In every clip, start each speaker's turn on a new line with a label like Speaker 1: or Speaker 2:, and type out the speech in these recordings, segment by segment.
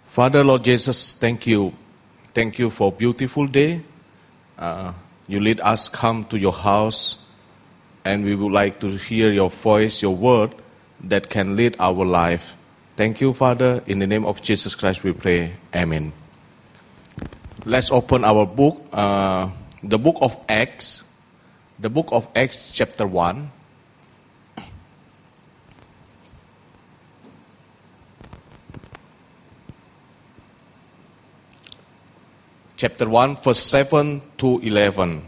Speaker 1: Father, Lord Jesus, thank you. Thank you for a beautiful day. You lead us come to your house, and we would like to hear your voice, your word that can lead our life. Thank you, Father. In the name of Jesus Christ we pray. Amen. Let's open our book, the book of Acts. The book of Acts chapter 1. Chapter 1, verse 7 to 11.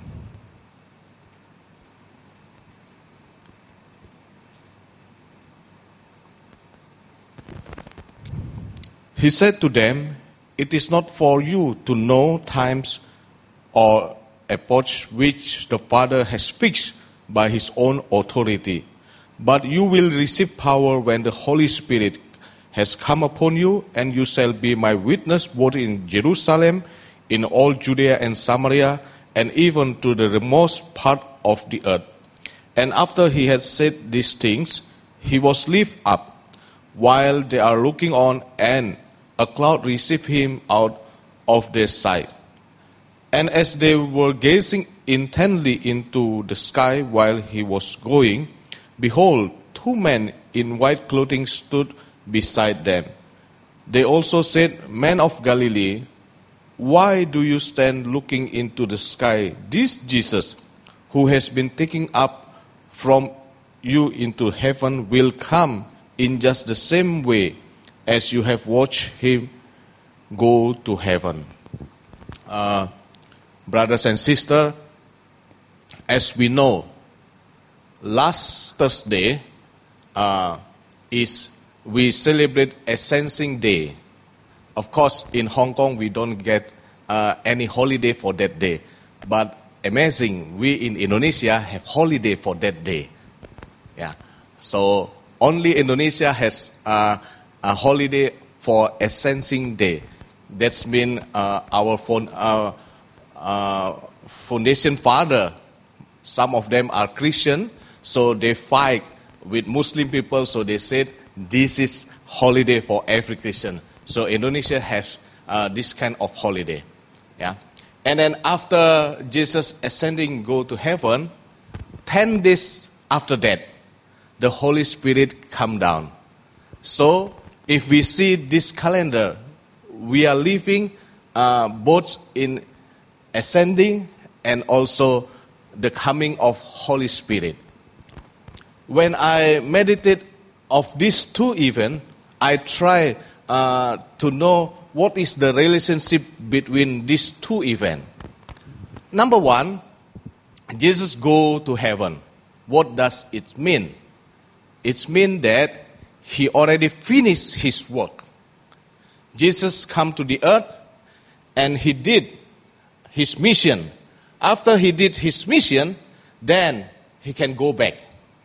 Speaker 1: He said to them, "It is not for you to know times or epochs which the Father has fixed by his own authority, but you will receive power when the Holy Spirit has come upon you, and you shall be my witness both in Jerusalem, in all Judea and Samaria, and even to the remotest part of the earth." And after he had said these things, he was lifted up, while they are looking on, and a cloud received him out of their sight. And as they were gazing intently into the sky while he was going, behold, two men in white clothing stood beside them. They also said, "Men of Galilee, why do you stand looking into the sky? This Jesus, who has been taken up from you into heaven, will come in just the same way as you have watched him go to heaven." Brothers and sisters, as we know, last Thursday we celebrate Ascension Day. Of course, in Hong Kong, we don't get any holiday for that day. But amazing, we in Indonesia have holiday for that day. Yeah. So only Indonesia has a holiday for Ascension Day. That's mean our foundation father, some of them are Christian, so they fight with Muslim people. So they said this is holiday for every Christian. So Indonesia has this kind of holiday, yeah. And then after Jesus ascending, go to heaven, 10 days after that, the Holy Spirit come down. So if we see this calendar, we are living both in ascending and also the coming of Holy Spirit. When I meditate of these two events, I try to know what is the relationship between these two events. Number one, Jesus go to heaven. What does it mean? It means that he already finished his work. Jesus come to the earth and he did his mission. After he did his mission, then he can go back.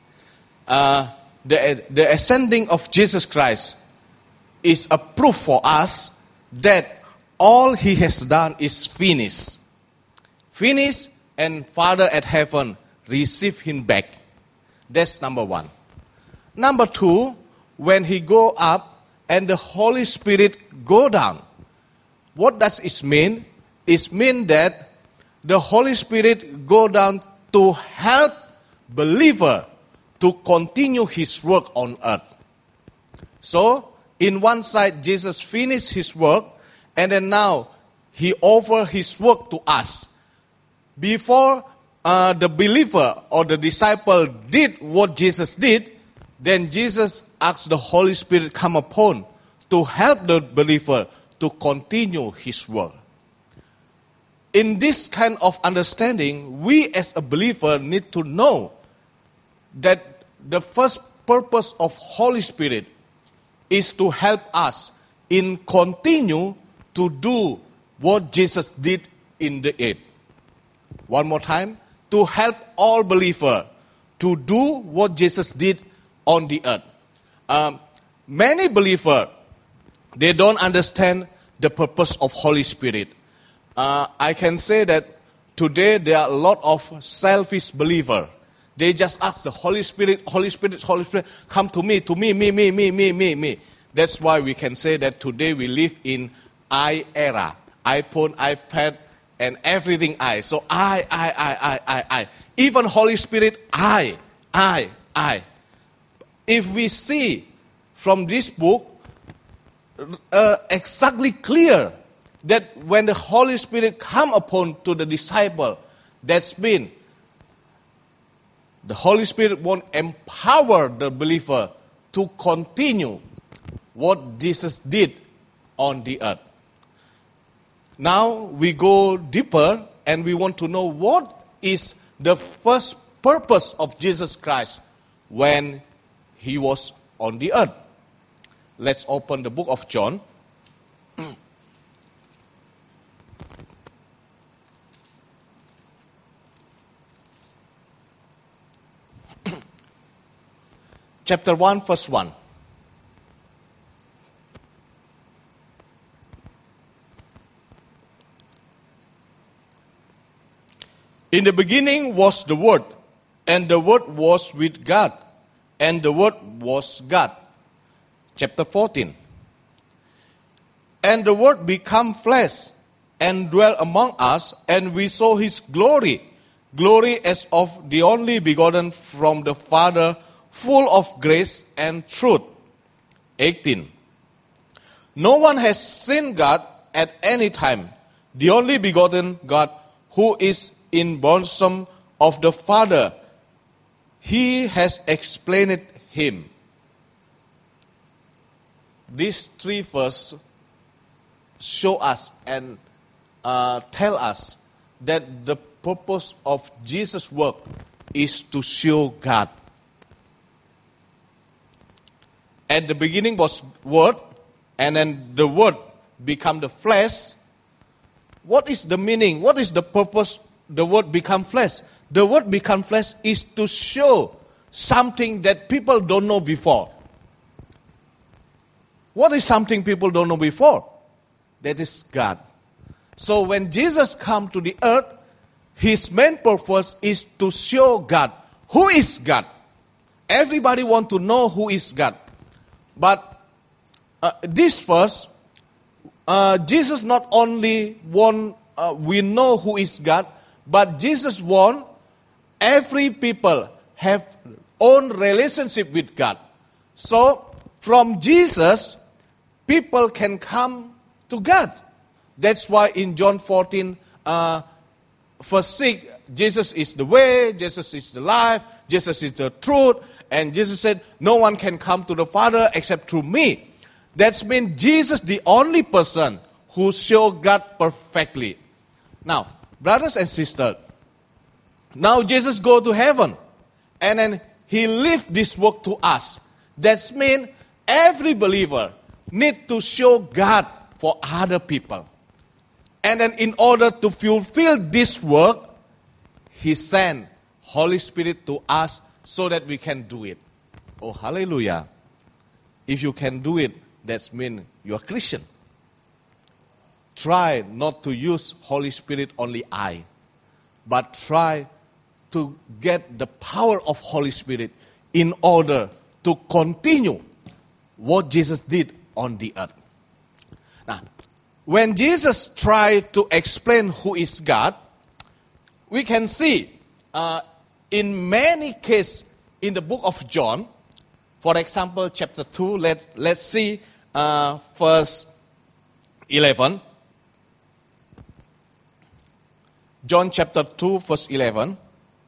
Speaker 1: The ascending of Jesus Christ is a proof for us that all he has done is finished. Finished, and Father at heaven receive him back. That's number one. Number two, when he go up and the Holy Spirit go down, what does it mean? It means that the Holy Spirit go down to help believer to continue his work on earth. So, in one side, Jesus finished his work, and then now he offer his work to us. Before the believer or the disciple did what Jesus did, then Jesus asked the Holy Spirit come upon to help the believer to continue his work. In this kind of understanding, we as a believer need to know that the first purpose of Holy Spirit is to help us in continue to do what Jesus did in the earth. One more time, to help all believers to do what Jesus did on the earth. Many believers, they don't understand the purpose of Holy Spirit. I can say that today there are a lot of selfish believers. They just ask the Holy Spirit, Holy Spirit, Holy Spirit, come to me, me. That's why we can say that today we live in I era. iPhone, iPad, and everything I. So I. Even Holy Spirit, I. If we see from this book, exactly clear that when the Holy Spirit come upon to the disciple, that's mean the Holy Spirit won't empower the believer to continue what Jesus did on the earth. Now we go deeper and we want to know what is the first purpose of Jesus Christ when he was on the earth. Let's open the book of John. Chapter 1, verse 1. In the beginning was the Word, and the Word was with God, and the Word was God. Chapter 14. And the Word became flesh, and dwelt among us, and we saw His glory, glory as of the only begotten from the Father, full of grace and truth. 18. No one has seen God at any time. The only begotten God who is in bosom of the Father, He has explained Him. These three verses show us and tell us that the purpose of Jesus' work is to show God. At the beginning was Word, and then the Word become the flesh. What is the meaning? What is the purpose? The Word become flesh. The Word become flesh is to show something that people don't know before. What is something people don't know before? That is God. So when Jesus come to the earth, His main purpose is to show God. Who is God? Everybody want to know who is God. But this verse, Jesus not only want we know who is God, but Jesus want every people have own relationship with God. So from Jesus, people can come to God. That's why in John 14, verse 6, Jesus is the way, Jesus is the life, Jesus is the truth. And Jesus said, no one can come to the Father except through me. That means Jesus the only person who show God perfectly. Now, brothers and sisters, now Jesus go to heaven. And then He leave this work to us. That means every believer need to show God for other people. And then in order to fulfill this work, He sent Holy Spirit to us so that we can do it. Oh, hallelujah. If you can do it, that means you are Christian. Try not to use Holy Spirit only I, but try to get the power of Holy Spirit in order to continue what Jesus did on the earth. Now, when Jesus tried to explain who is God, we can see in many cases in the book of John, for example, chapter 2, let's see verse 11. John chapter 2, verse 11.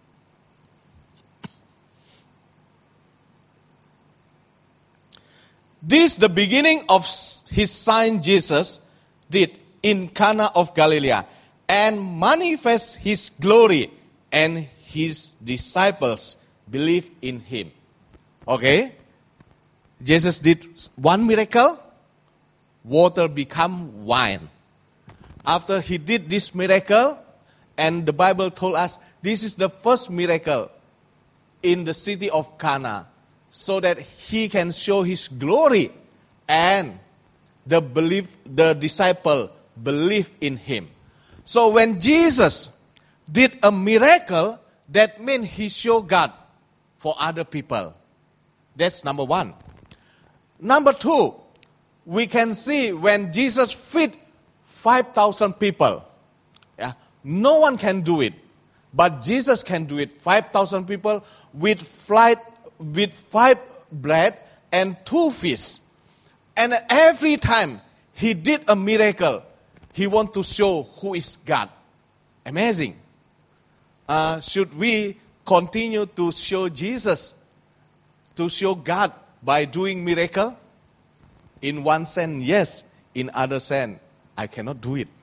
Speaker 1: This the beginning of His sign Jesus did in Cana of Galilee, and manifest His glory, and His disciples believed in Him. Okay? Jesus did one miracle, water become wine. After He did this miracle, and the Bible told us this is the first miracle in the city of Cana, so that He can show His glory, and the disciple believe in Him. So when Jesus did a miracle, that means He showed God for other people. That's number one. Number two, we can see when Jesus fed 5,000 people. Yeah, no one can do it, but Jesus can do it. 5,000 people with 5 bread and 2 fish. And every time he did a miracle, he wants to show who is God. Amazing. Should we continue to show Jesus, to show God by doing miracle? In one sense, yes. In other sense, I cannot do it.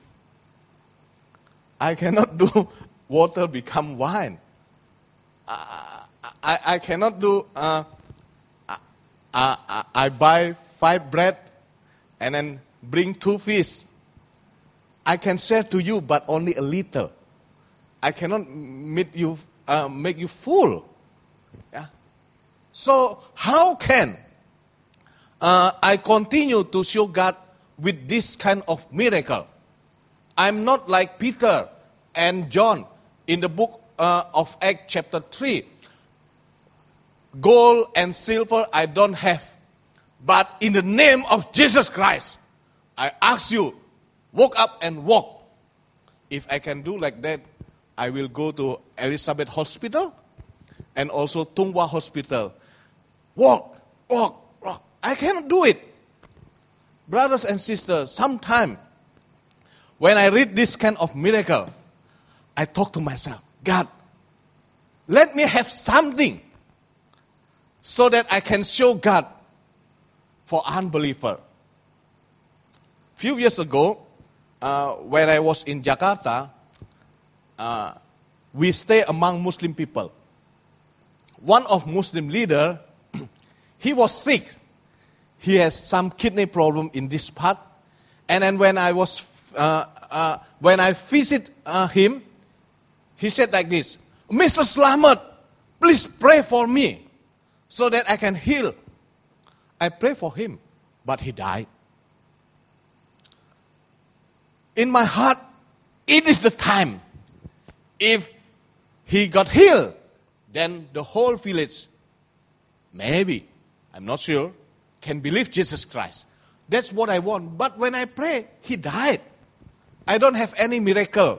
Speaker 1: I cannot do water become wine. I cannot do. I buy 5 bread and then bring 2 fish. I can share to you, but only a little. I cannot make you full. Yeah. So how can I continue to show God with this kind of miracle? I'm not like Peter and John in the book of Acts chapter 3. Gold and silver I don't have, but in the name of Jesus Christ, I ask you, walk up and walk. If I can do like that, I will go to Elizabeth Hospital and also Tung Wah Hospital. Walk, walk, walk. I cannot do it. Brothers and sisters, sometimes when I read this kind of miracle, I talk to myself, God, let me have something so that I can show God for unbeliever. Few years ago, when I was in Jakarta, we stay among Muslim people. One of Muslim leader, he was sick. He has some kidney problem in this part. And then when I visit him, he said like this, Mr. Slamet, please pray for me so that I can heal. I pray for him, but he died. In my heart, it is the time. If he got healed, then the whole village, maybe, I'm not sure, can believe Jesus Christ. That's what I want. But when I pray, he died. I don't have any miracle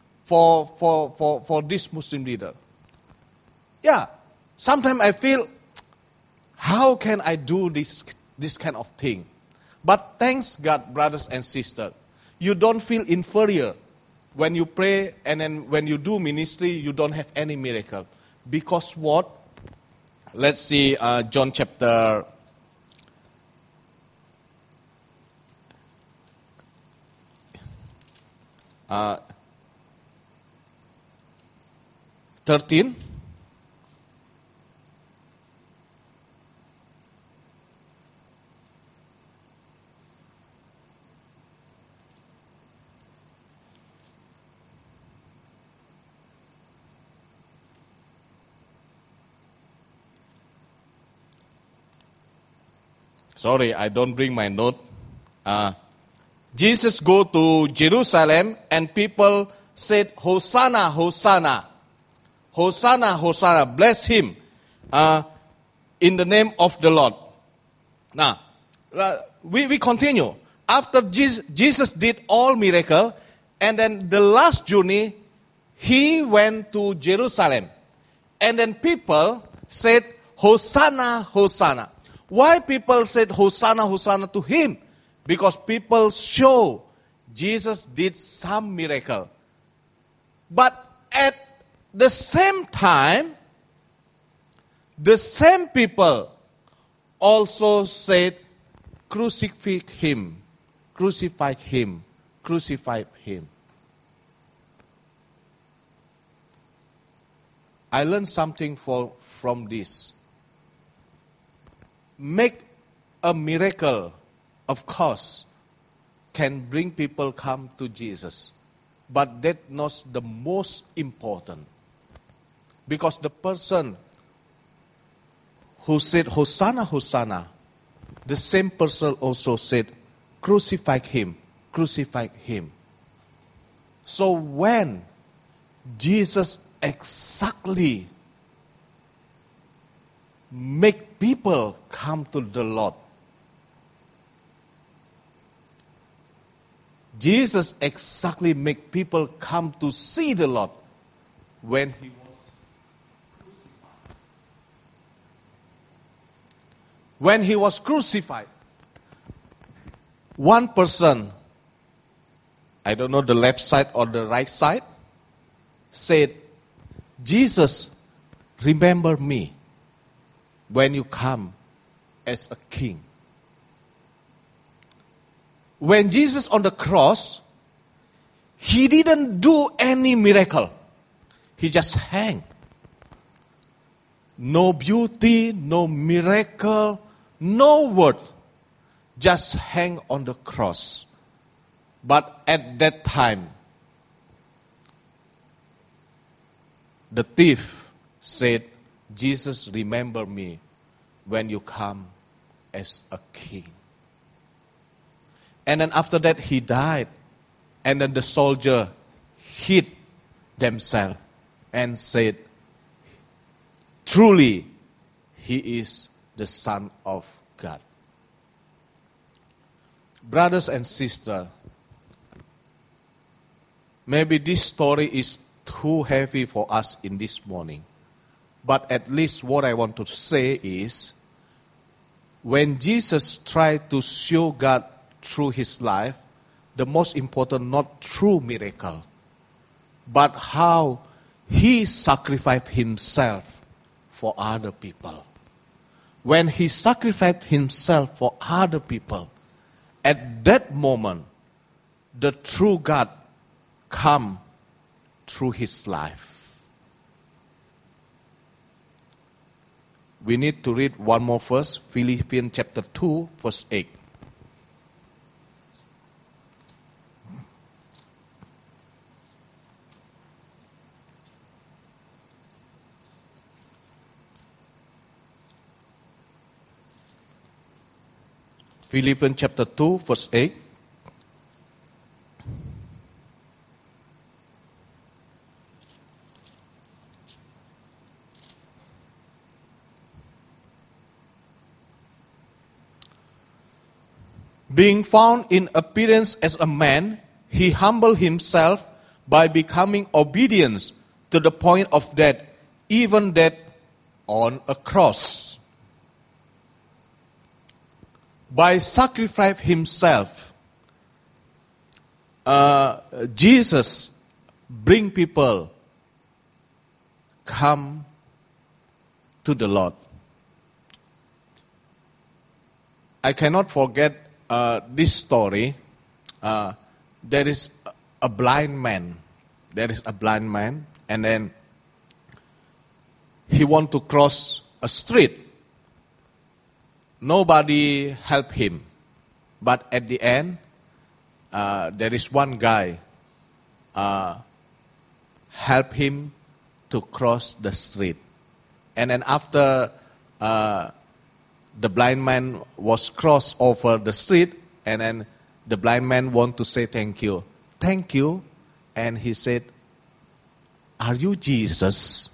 Speaker 1: for this Muslim leader. Yeah, sometimes I feel, how can I do this kind of thing? But thanks God, brothers and sisters, you don't feel inferior when you pray and then when you do ministry, you don't have any miracle. Because what? Let's see John chapter 13. Sorry, I don't bring my note. Jesus go to Jerusalem and people said, Hosanna, Hosanna. Hosanna, Hosanna. Bless him in the name of the Lord. Now, we continue. After Jesus did all miracle, and then the last journey, he went to Jerusalem. And then people said, Hosanna, Hosanna. Why people said Hosanna, Hosanna to him? Because people show Jesus did some miracle. But at the same time, the same people also said, crucify him, crucify him, crucify him. I learned something from this. Make a miracle, of course, can bring people come to Jesus. But that's not the most important. Because the person who said, Hosanna, Hosanna, the same person also said, crucify him, crucify him. So when Jesus exactly make people come to the Lord, Jesus exactly make people come to see the Lord when he was crucified. When he was crucified, one person, I don't know the left side or the right side, said, Jesus, remember me when you come as a king. When Jesus on the cross, he didn't do any miracle. He just hang. No beauty, no miracle, no word. Just hang on the cross. But at that time, the thief said, Jesus, remember me when you come as a king. And then after that, he died. And then the soldier hid themselves and said, truly, he is the Son of God. Brothers and sisters, maybe this story is too heavy for us in this morning. But at least what I want to say is, when Jesus tried to show God through his life, the most important not through miracle, but how he sacrificed himself for other people. When he sacrificed himself for other people, at that moment, the true God come through his life. We need to read one more verse, Philippians chapter 2, verse 8. Philippians chapter 2, verse 8. Being found in appearance as a man, he humbled himself by becoming obedient to the point of death, even death on a cross. By sacrificing himself, Jesus bring people come to the Lord. I cannot forget this story. There is a blind man. There is a blind man, and then he want to cross a street. Nobody help him. But at the end, there is one guy help him to cross the street. And then after the blind man was crossed over the street, and then the blind man want to say thank you. Thank you. And he said, are you Jesus?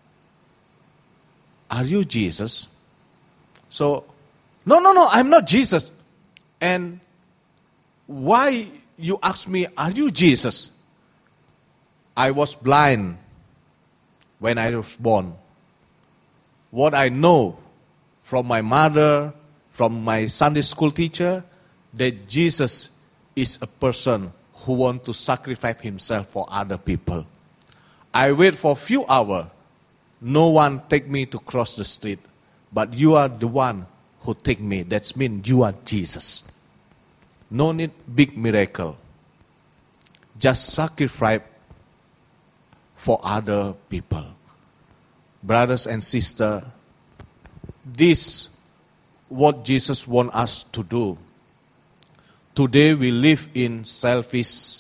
Speaker 1: Are you Jesus? So, no, I'm not Jesus. And why you ask me, are you Jesus? I was blind when I was born. What I know from my mother, from my Sunday school teacher, that Jesus is a person who wants to sacrifice himself for other people. I wait for a few hours. No one take me to cross the street. But you are the one who take me. That means you are Jesus. No need big miracle. Just sacrifice for other people. Brothers and sisters, this what Jesus wants us to do. Today we live in selfish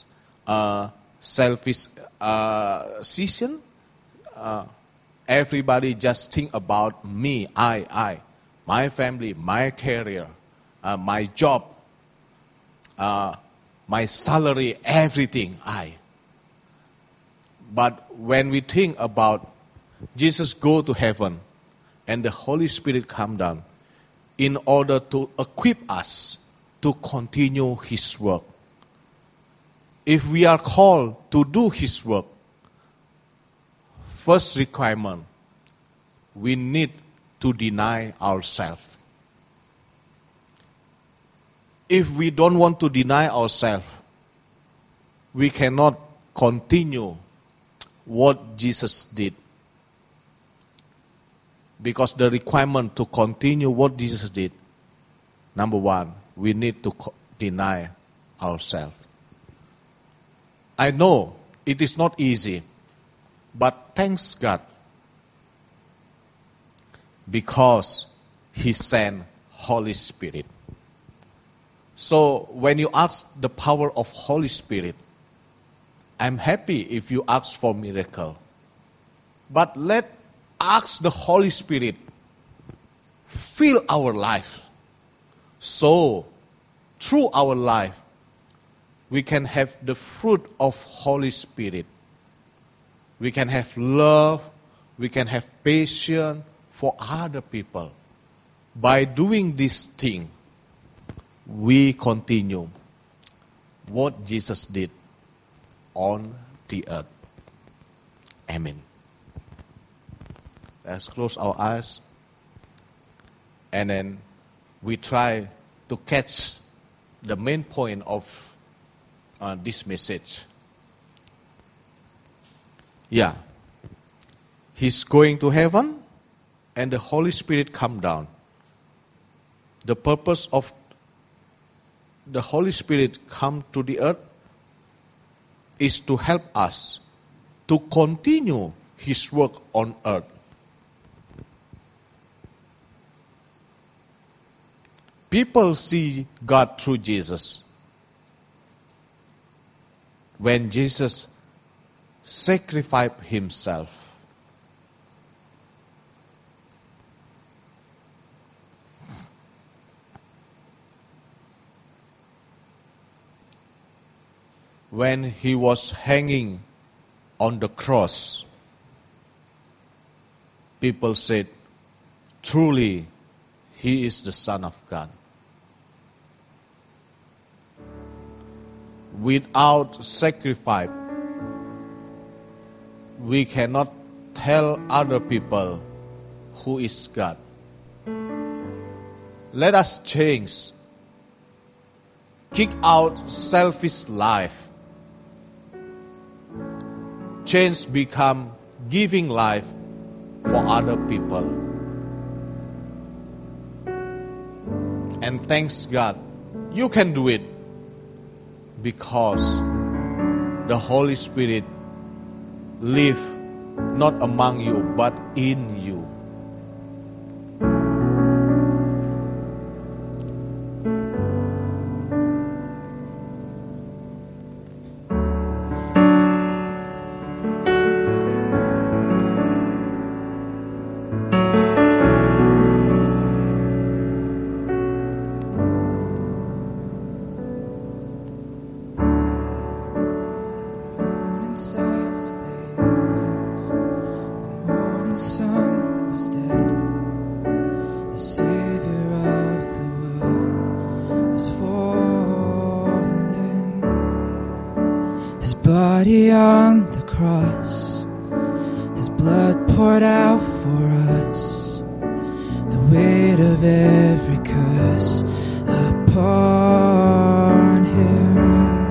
Speaker 1: season. Everybody just think about me, I, my family, my career, my job, my salary, everything, I. But when we think about Jesus go to heaven and the Holy Spirit come down in order to equip us to continue His work. if we are called to do His work, first requirement, we need to deny ourselves. If we don't want to deny ourselves, we cannot continue what Jesus did. Because the requirement to continue what Jesus did, number one, we need to deny ourselves. I know it is not easy, but thanks God, because He sent Holy Spirit. So when you ask the power of Holy Spirit, I'm happy if you ask for miracle. But let ask the Holy Spirit fill our life. So through our life, we can have the fruit of Holy Spirit. We can have love, we can have patience for other people. By doing this thing, we continue what Jesus did on the earth. Amen. Let's close our eyes and then we try to catch the main point of this message. Yeah. He's going to heaven and the Holy Spirit come down. The purpose of the Holy Spirit come to the earth is to help us to continue His work on earth. People see God through Jesus. When Jesus sacrificed Himself, when He was hanging on the cross, people said, truly, He is the Son of God. Without sacrifice, we cannot tell other people who is God. Let us change. Kick out selfish life. Change become giving life for other people. And thanks God, you can do it because the Holy Spirit live not among you but in you.
Speaker 2: Body on the cross, His blood poured out for us, the weight of every curse upon Him.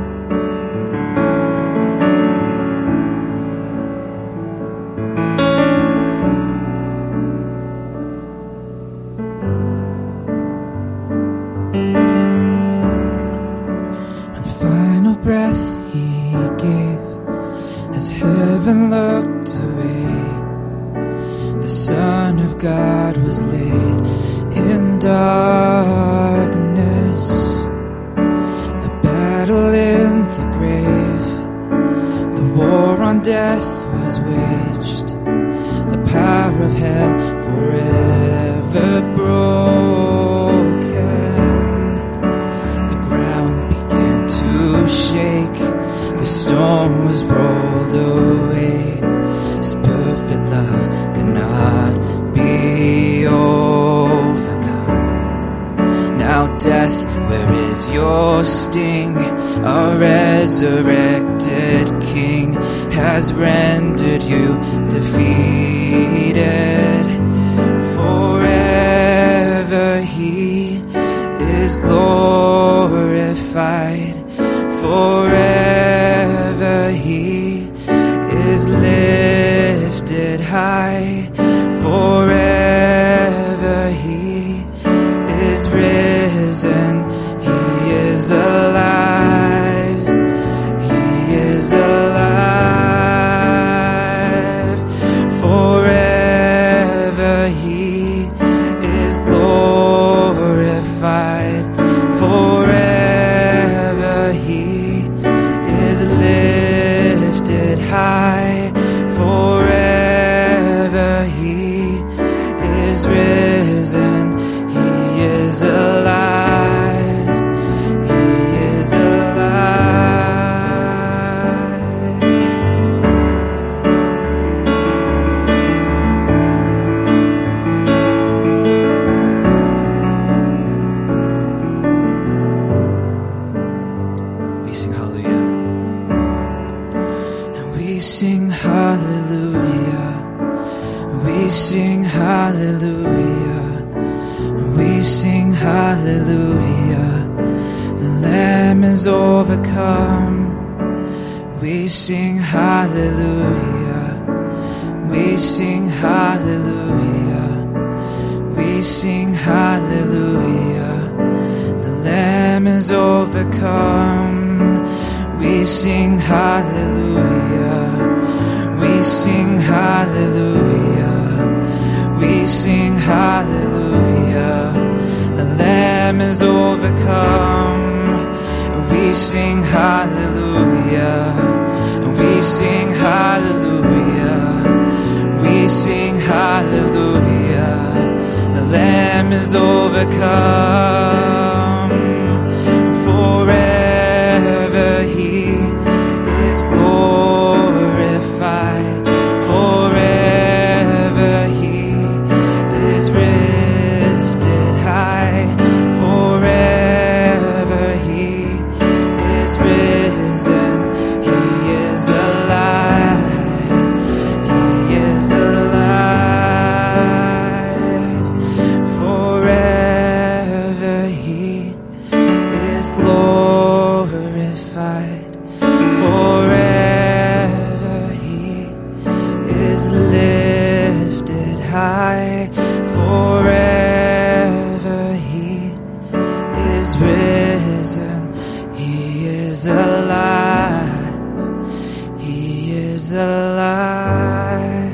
Speaker 2: And final breath He gave as heaven looked away. The Son of God was laid in darkness. A battle in the grave, the war on death was waged. The power of hell forever broken. The ground began to shake. The storm was rolled away. His perfect love cannot be overcome. Now death, where is your sting? Our resurrected King has rendered you defeated. Forever He is glorified. Forever He is lifted high. Forever He is risen. He is alive. He is alive. Forever He is glorified. Forever He is lifted high. Forever He is risen. He is alive. He is alive. We sing hallelujah. And we sing hallelujah. We sing hallelujah. We sing hallelujah. The Lamb is overcome. We sing hallelujah. We sing hallelujah. We sing hallelujah. The Lamb is overcome. We sing hallelujah. We sing hallelujah. We sing hallelujah. The Lamb is overcome. We sing hallelujah. We sing hallelujah. We sing hallelujah. The Lamb is overcome. Forever He is glorified. Forever He is lifted high. Forever He is risen. He is alive. He is alive. Forever He is glorified. Forever He is lifted high. Forever He is risen. He is alive. He is alive.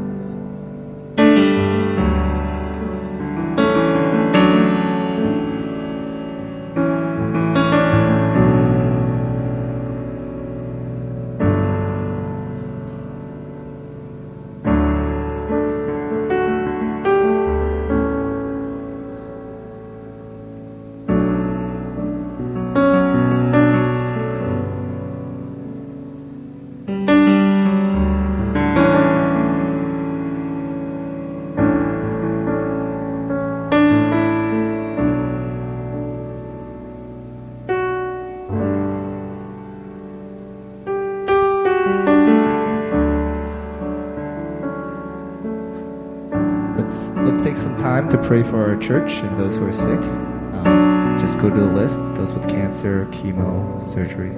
Speaker 3: Let's take some time to pray for our church and those who are sick. Just go to the list, those with cancer, chemo, surgery.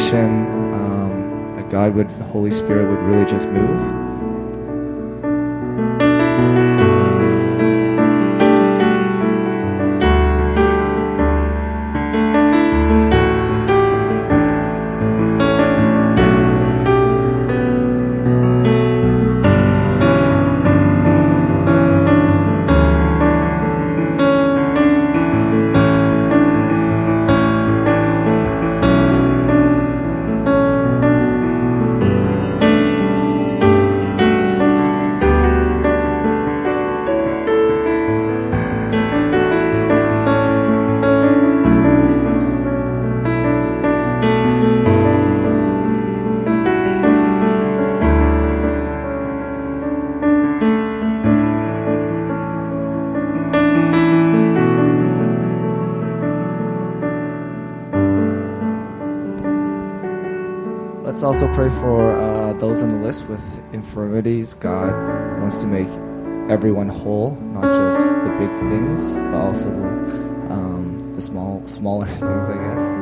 Speaker 3: invitation that God would, the Holy Spirit would really just move. Let's also pray for those on the list with infirmities. God wants to make everyone whole, not just the big things, but also the smaller things, I guess.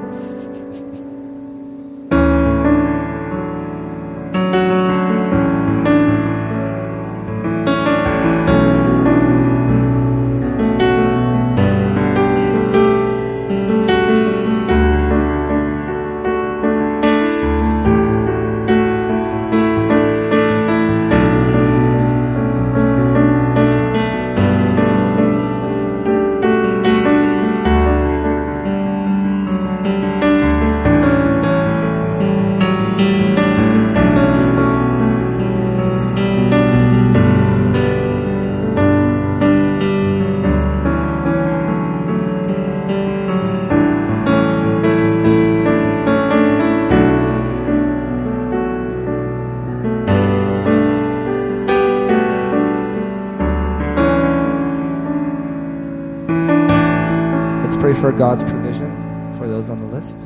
Speaker 3: Pray for God's provision for those on the list.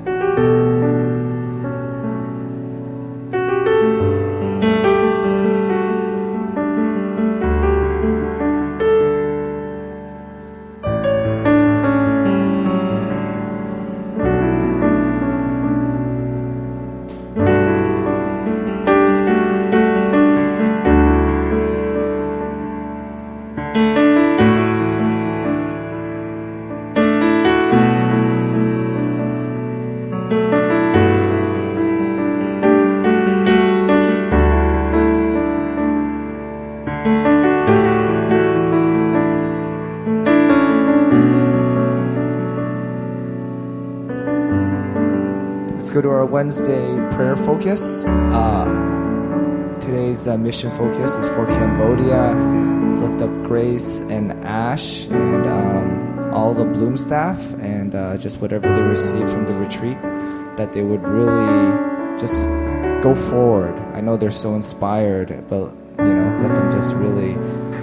Speaker 3: Go to our Wednesday prayer focus. Today's mission focus is for Cambodia. Let's lift up Grace and Ash and all the Bloom staff and just whatever they receive from the retreat, that they would really just go forward. I know they're so inspired, but let them just really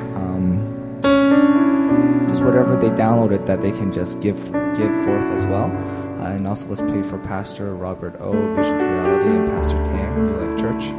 Speaker 3: just whatever they downloaded, that they can just give forth as well. And also let's pray for Pastor Robert O, Vision for Reality, and Pastor Tan, New Life Church.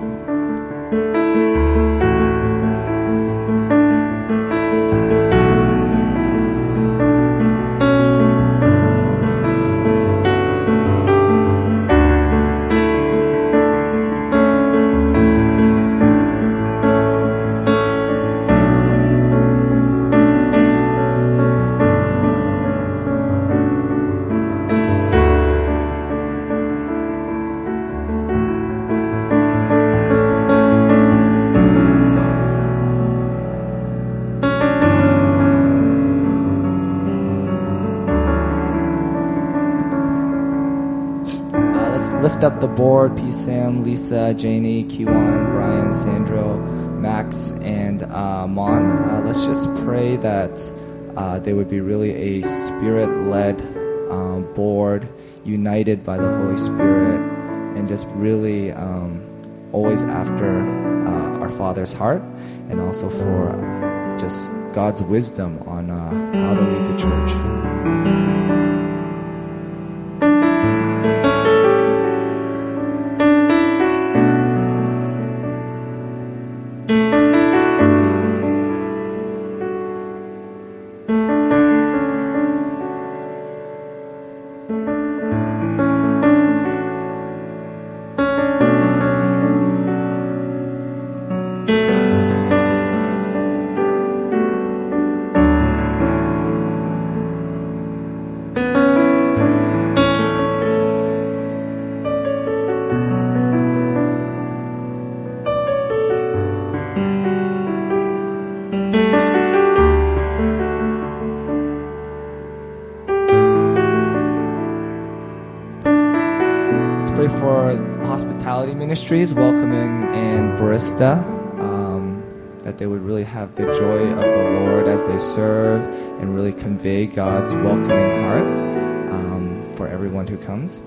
Speaker 3: Lift up the board, P. Sam, Lisa, Janie, Kiwan, Brian, Sandro, Max, and Mon. Let's just pray that they would be really a spirit-led board, united by the Holy Spirit, and just really always after our Father's heart, and also for just God's wisdom on how to lead the church. Ministries welcoming in Barista, that they would really have the joy of the Lord as they serve and really convey God's welcoming heart for everyone who comes.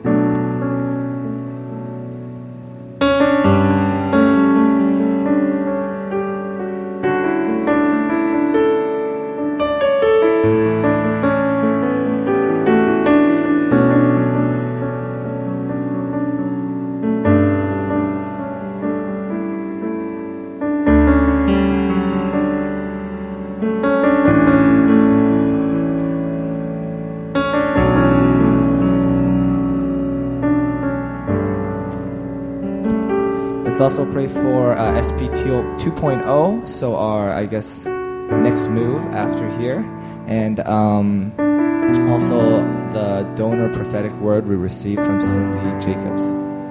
Speaker 3: Let's also pray for SP 2.0, so our, I guess, next move after here. And also the donor prophetic word we received from Cindy Jacobs.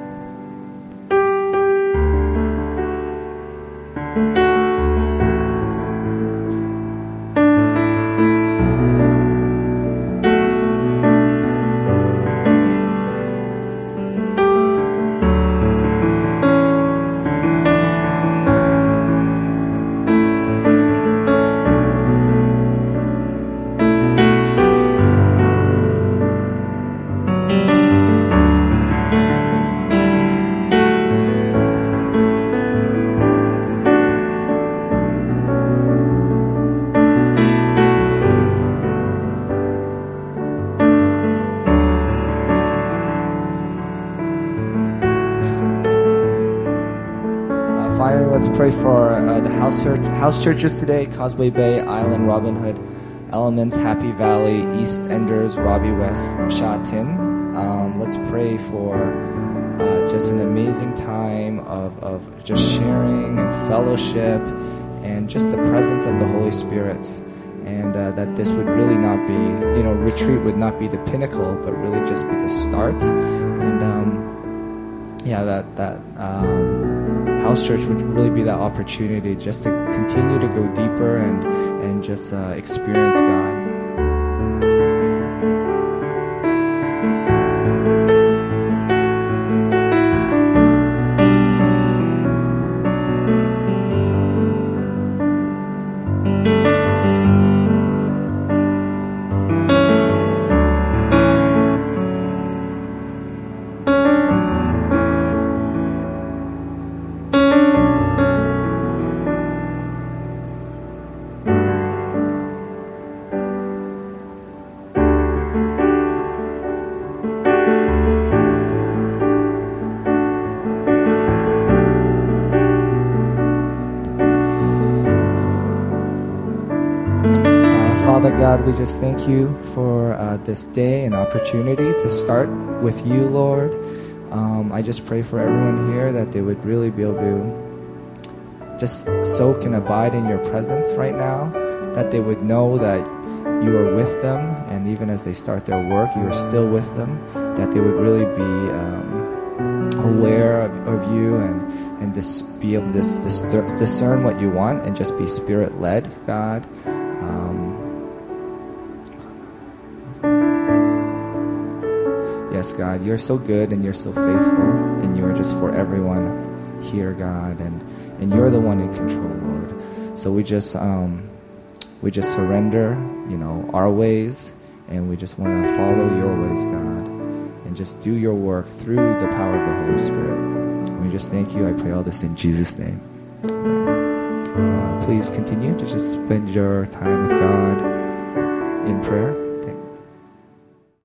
Speaker 3: Finally, let's pray for the house churches today: Causeway Bay, Island, Robin Hood, Elements, Happy Valley, East Enders, Robbie West, and Sha Tin. Let's pray for just an amazing time of just sharing and fellowship and just the presence of the Holy Spirit. And that this would really not be, retreat would not be the pinnacle, but really just be the start. And that house church would really be that opportunity just to continue to go deeper and just experience God. Father God, we just thank you for this day and opportunity to start with you, Lord. I just pray for everyone here that they would really be able to just soak and abide in your presence right now, that they would know that you are with them, and even as they start their work, you are still with them, that they would really be aware of you and just be able to discern what you want and just be Spirit-led, God. Yes, God, you're so good and you're so faithful, and you are just for everyone here, God, and you're the one in control, Lord. So we just surrender, our ways, and we just want to follow your ways, God, and just do your work through the power of the Holy Spirit. And we just thank you. I pray all this in Jesus' name. Please continue to just spend your time with God in prayer.